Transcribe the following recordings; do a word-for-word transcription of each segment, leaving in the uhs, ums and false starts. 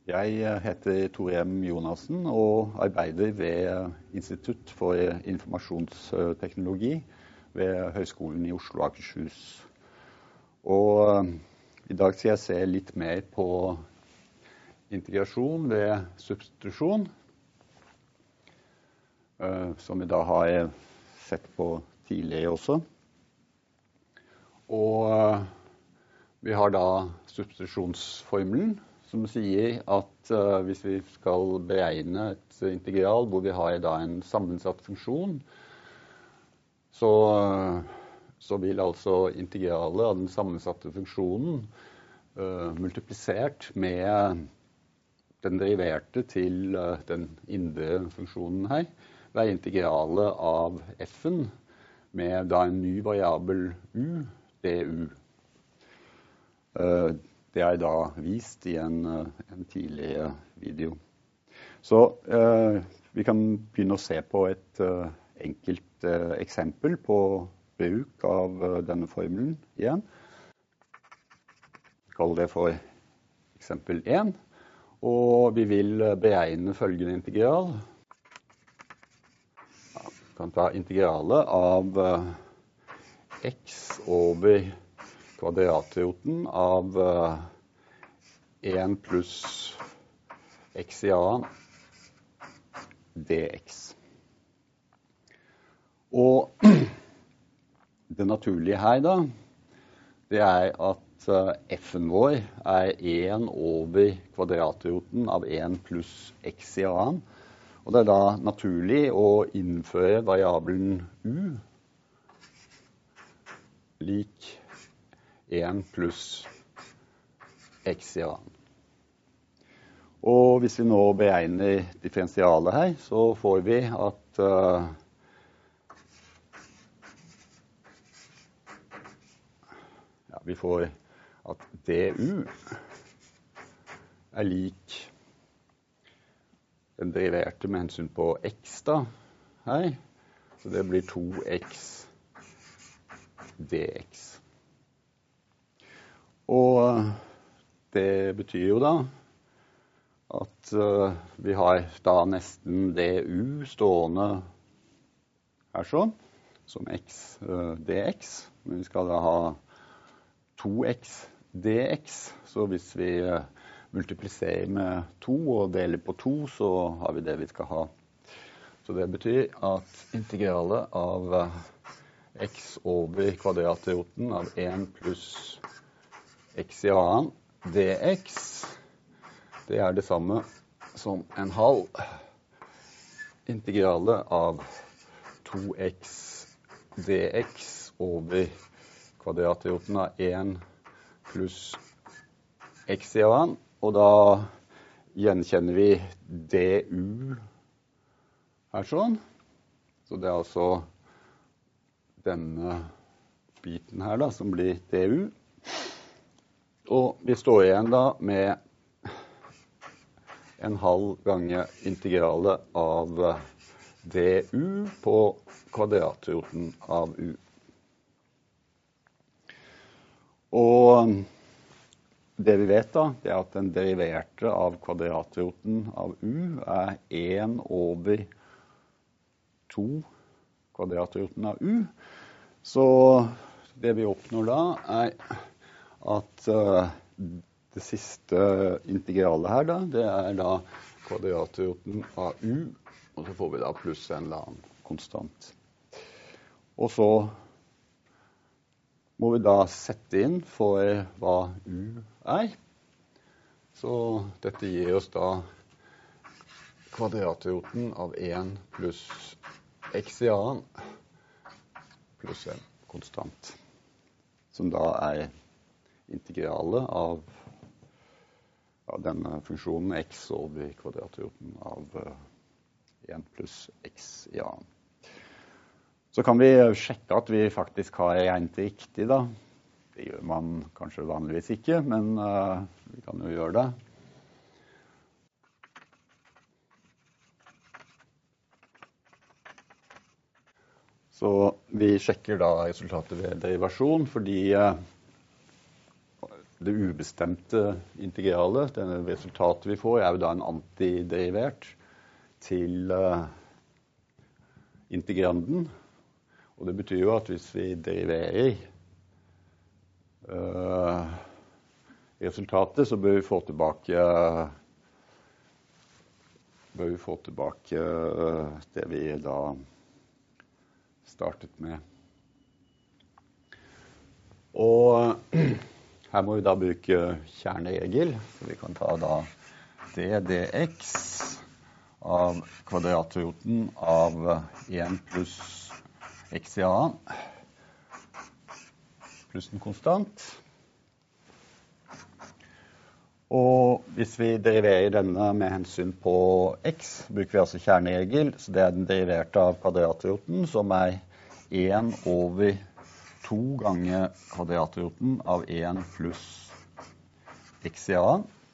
Jeg heter Torem Jonassen og arbeider ved Institutt for informasjonsteknologi ved Høgskolen i Oslo og Akershus. Og i dag skal jeg se litt mer på integrasjon ved substitusjon, som vi da har sett på tidligere også. Og vi har da substitusjonsformelen, som sier at uh, hvis vi skal beregne et integral hvor vi har da en sammensatt funksjon, så, uh, så vil altså integralet av den sammensatte funksjonen uh, multiplisert med den deriverte til uh, den indre funksjonen her, være integralet av f-en med da en ny variabel u, du. Uh, Det er da vist i en, en tidligere video. Så eh, vi kan begynne å se på et eh, enkelt eh, eksempel på bruk av eh, denne formelen igjen. Vi kaller det for eksempel én, og vi vil beregne følgende integral. Ja, vi kan ta integralet av eh, x over kvadratroten av uh, én pluss x i annen dx. Og det naturlige her da, det er at uh, f-en vår er én over kvadratroten av én pluss x i annen. Og det er da naturlig å innføre variabelen u lik én pluss x i annen. Og hvis vi nå beregner differensialet her, så får vi at uh, ja, vi får at du er lik den deriverte med hensyn på x da, her. Så det blir to x dx. Og det betyr jo da at uh, vi har da nesten du stående her sånn, som x uh, dx. Men vi skal da ha to x dx, så hvis vi uh, multipliserer med to og deler på to, så har vi det vi skal ha. Så det betyr at integralet av uh, x over kvadratroten av én pluss x i annen dx, det er det samme som en halv integralet av to x dx over kvadratroten av én pluss x i annen, og da gjenkjenner vi du her sånn. Så det er altså denne biten her da, som blir du. Og vi står igjen da med en halv gange integralet av du på kvadratroten av u. Og det vi vet da, det er at den deriverte av kvadratroten av u er én over to kvadratroten av u. Så det vi oppnår da er at uh, det siste integralet her da, det er da kvadratroten av u, og så får vi da pluss en eller annen konstant. Og så må vi da sette inn for hva u er. Så dette gir oss da kvadratroten av én pluss x i annen pluss en konstant, som da er integralet av, av denne funksjonen x over kvadratroten av én pluss x i annen. Så kan vi sjekke at vi faktisk har regnet riktig da. Det gjør man kanskje vanligvis ikke, men uh, vi kan jo gjøre det. Så vi sjekker da resultatet ved derivasjon, fordi uh, det ubestemte integralet, det resultatet vi får, er jo da en antiderivert til uh, integranden. Og det betyr jo at hvis vi deriverer uh, resultatet, så bør vi få tilbake uh, bør vi få tilbake uh, det vi da startet med. Og her må vi da bruke kjerneregel, så vi kan ta da d dx av kvadratroten av en pluss x i a pluss en konstant. Og hvis vi deriverer denne med hensyn på x, bruker vi altså kjerneregel, så det er den deriverte av kvadratroten, som er en over to ganger kvadratroten av en pluss x i a.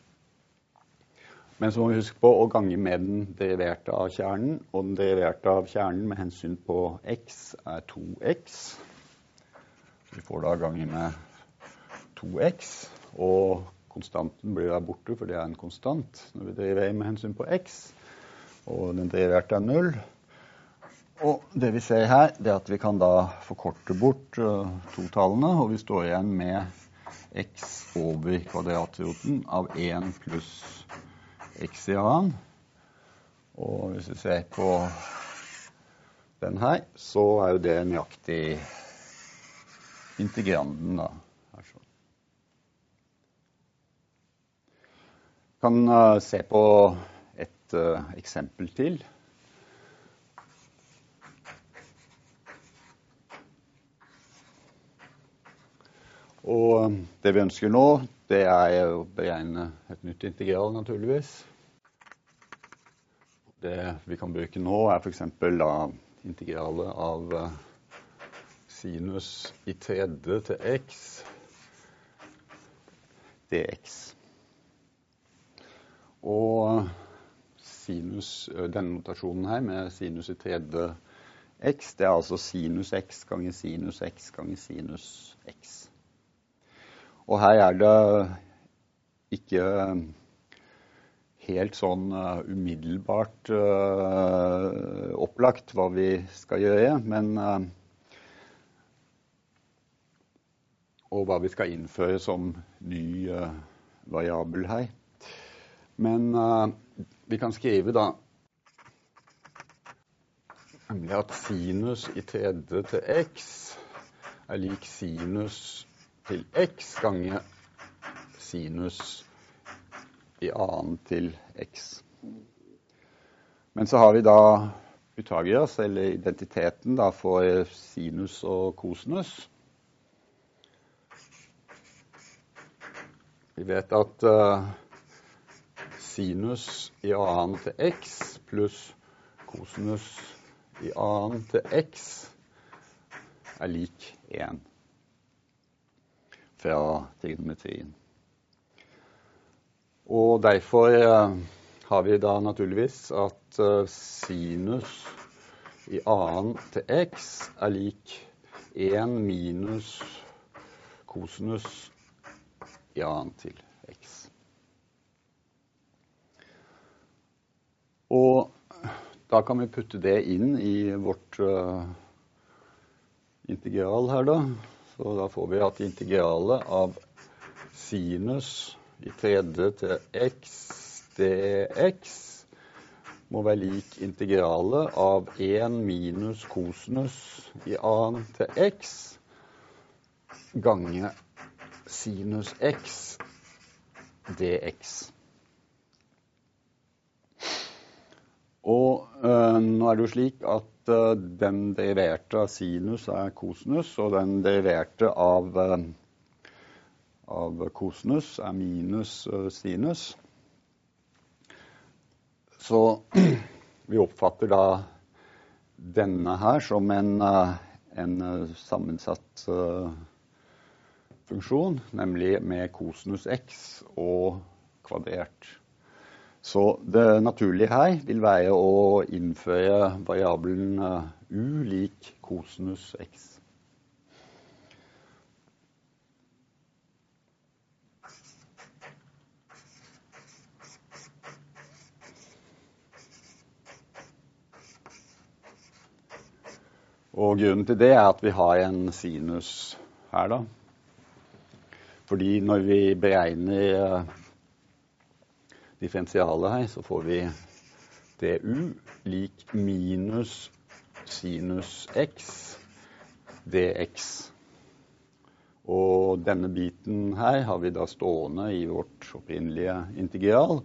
Men så må vi huske på å gange med den deriverte av kjernen, og den deriverte av kjernen med hensyn på x er to x. Vi får da gange med to x, og konstanten blir da borte, for det er en konstant når vi deriverer med hensyn på x, og den deriverte er null. Og det vi ser her, det er at vi kan da forkorte bort uh, to tallene, og vi står igjen med x over kvadratroten av en pluss x i a. Og hvis vi ser på den her, så er jo det nøyaktig integranden da. Vi kan uh, se på et uh, eksempel til. Og det vi ønsker nå, det er å beregne et nytt integral naturligvis. Det vi kan bruke nå er for eksempel da integralet av uh, sinus i tredje til x dx. Og sinus, denne notasjonen her med sinus i tredje x, det er altså sinus x ganger sinus x ganger sinus x. Og her er det ikke helt sånn uh, umiddelbart uh, opplagt hva vi skal gjøre, men uh, og hva vi skal innføre som ny uh, variabel her. Men uh, vi kan skrive da nemlig at sinus i tredje til x er lik sinus til x ganger sinus i annen til x. Men så har vi da Pythagoras, eller identiteten da for sinus og kosinus. Vi vet at uh, sinus i annen til x pluss kosinus i annen til x er lik én fra trigonometrien. Og derfor uh, har vi da naturligvis at uh, sinus i annen til x er lik én minus kosinus i annen til x. Og da kan vi putte det inn i vårt uh, integral her da. Så da får vi at integralet av sinus i tredje til x dx må være lik integralet av én minus kosinus i annen til x ganger sinus x dx. Og øh, nå er det jo slik at øh, den deriverte av sinus er kosinus, og den deriverte av, øh, av kosinus er minus øh, sinus. Så vi oppfatter da denne her som en, øh, en øh, sammensatt øh, funksjon, nemlig med kosinus x og kvadrert. Så det naturlige her vil være å innføre variabelen uh, u lik kosinus x. Og grunnen til det er at vi har en sinus her da. Fordi når vi beregner differensialet her, så får vi du lik minus sinus x dx. Og denne biten her har vi da stående i vårt opprinnelige integral,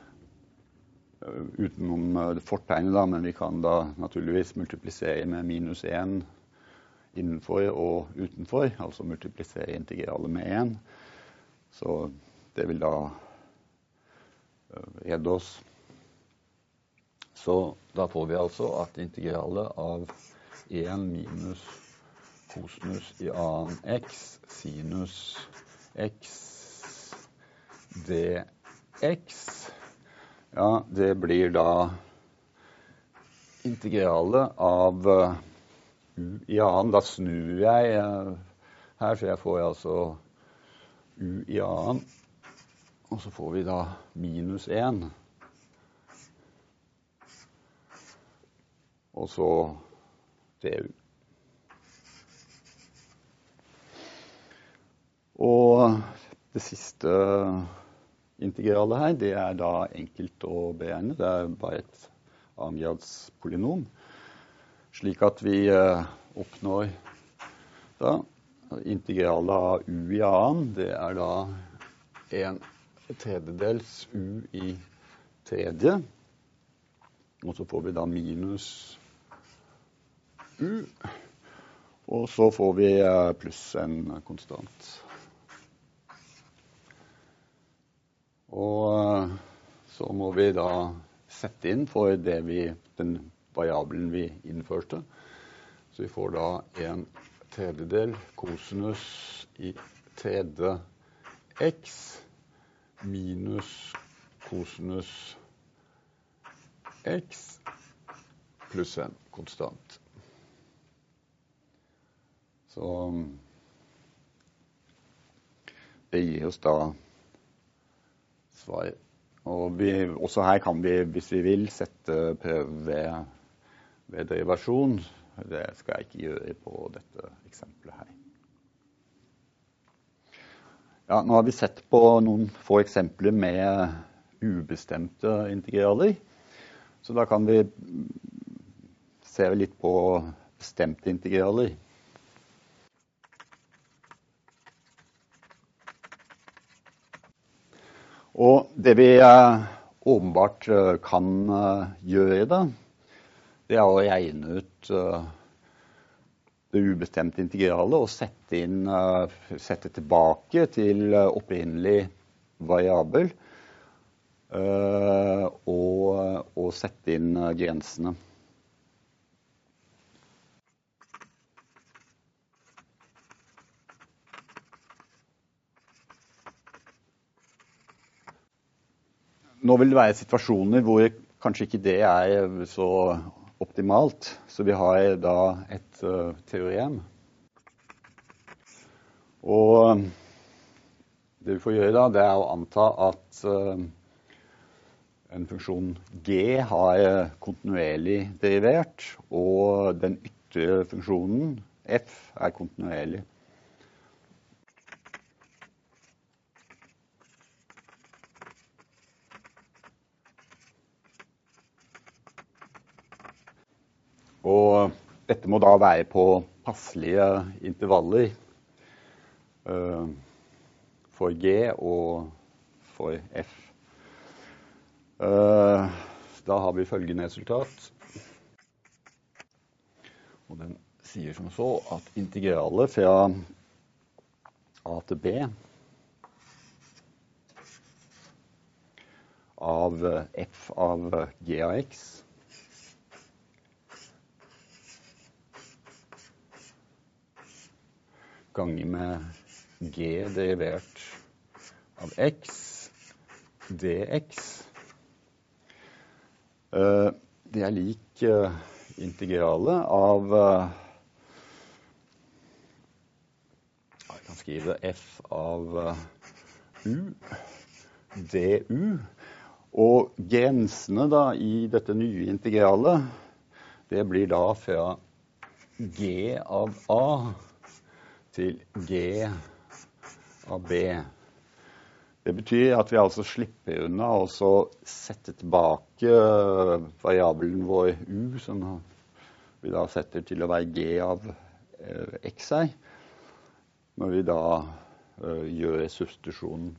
utenom fortegnet da, men vi kan da naturligvis multiplisere med minus en innenfor og utenfor, altså multiplisere integralet med en. Så det vil da redde oss. Så da får vi altså at integralet av en minus kosinus i annen x sinus x dx, ja, det blir da integralet av u i annen. Da snur jeg her, så jeg får altså u i annen, og så får vi da minus en. Og så du. Og det siste integralet her, det er da enkelt å beregne. Det er bare et annengrads polynom. Slik at vi oppnår da integralet av u i annen, det er da en tredjedels u i tredje. Og så får vi da minus u, og så får vi pluss en konstant. Og så må vi da sette inn for det vi, den variabelen vi innførte. Så vi får da en tredjedel kosinus i tredje x minus kosinus x pluss en konstant. Så det gir oss da svar. Og vi, også her kan vi, hvis vi vil, sette prøve ved, ved derivasjon. Det skal jeg ikke gjøre på dette eksempelet her. Ja, nå har vi sett på noen få eksempler med ubestemte integraler. Så da kan vi se litt på bestemte integraler. Og det vi åpenbart kan gjøre da, det er å regne ut det ubestemte integralet og sette, inn, sette tilbake til opprinnelig variabel og, og sette inn grensene. Nå vil det være situasjoner hvor kanskje ikke det er så optimalt, så vi har da et uh, teorem. Og det vi får gjøre da, det er å anta at uh, en funksjon g har kontinuerlig derivert, og den ytre funksjonen f er kontinuerlig. Og dette må da være på passelige intervaller uh, for g og for f. Uh, da har vi følgende resultat. Og den sier som så at integralet fra a til b av f av g av x ganger med g derivert av x dx. Det er lik integralet av, jeg kan skrive f av u du, og grensene da i dette nye integralet, det blir da fra G av A til G av B. Det betyr at vi altså slipper unna og så sette tilbake variabelen vår U, som vi da setter til å være G av eh, xi, når vi da eh, gjør substitusjonen.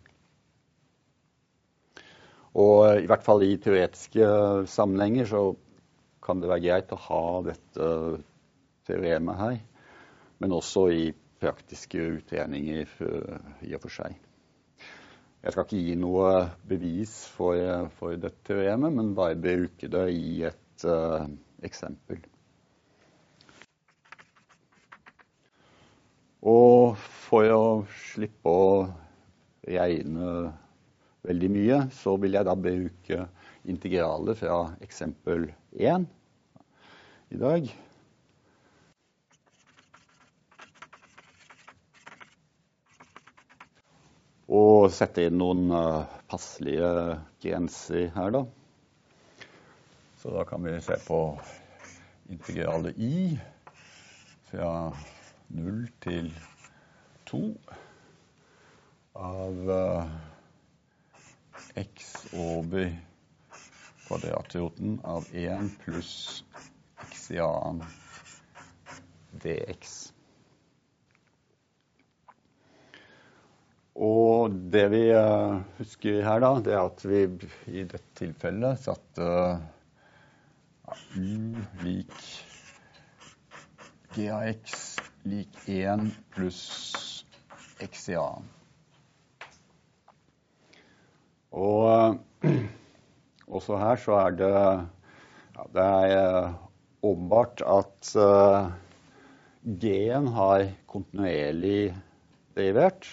Og i hvert fall i teoretiske sammenhenger så kan det være greit å ha dette teoremet her, men også i praktiske utregninger i og for seg. Jeg skal ikke gi noe bevis for, for dette teoremet, men bare bruke det i et uh, eksempel. Og for å slippe å regne veldig mye, så vil jeg da bruke integraler fra eksempel én i dag. Og sette inn noen uh, passelige grenser her da. Så da kan vi se på integralet i fra null til to av uh, x over kvadratroten av én pluss x i annen dx. Og det vi uh, husker her da, det er at vi i dette tilfellet satte uh, u lik g av x lik én pluss x i annen. Og uh, også her så er det, ja, det er uh, åpenbart at uh, g-en har kontinuerlig derivert,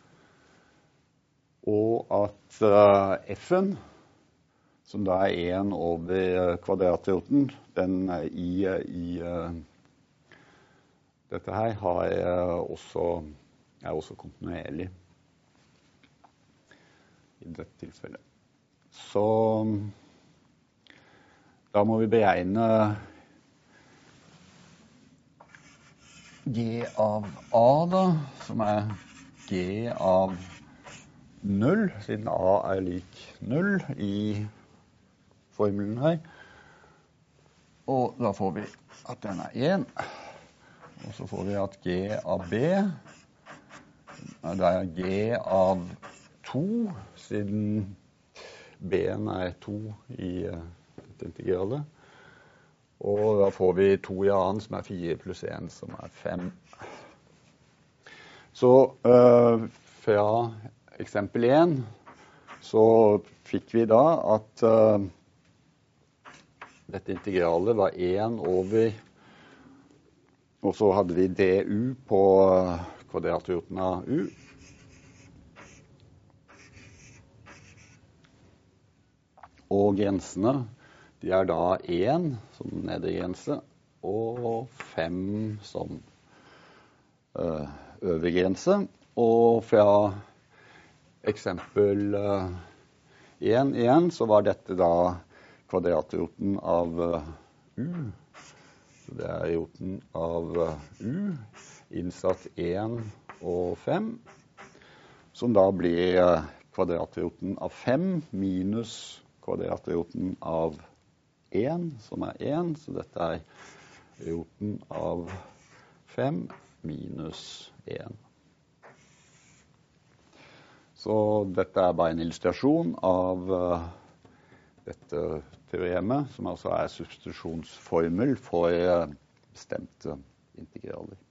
og at uh, f-en, som da er én over kvadratroten, den uh, i, i uh, dette her har, uh, også, er også kontinuerlig i dette tilfellet. Så da må vi beregne g av a da, som er g av null, siden a er lik null i formelen her. Og da får vi at den er én. Og så får vi at g av b, det er g av to, siden b-en er to i uh, dette integralet. Og da får vi to i annen, som er fire pluss én, som er fem. Så uh, fra eksempel én, så fikk vi da at uh, dette integralet var én over, og så hadde vi du på kvadratroten av u. Og grensene, de er da én som nedre grense, og fem som uh, øvre grense. Og fra eksempel uh, én igjen, så var dette da kvadratroten av uh, u. Så det er roten av uh, u, innsatt én og fem, som da blir uh, kvadratroten av fem minus kvadratroten av én, som er én, så dette er roten av fem minus én. Så dette er bare en illustrasjon av uh, dette teoremet, som altså er substitusjonsformel for uh, bestemte integraler.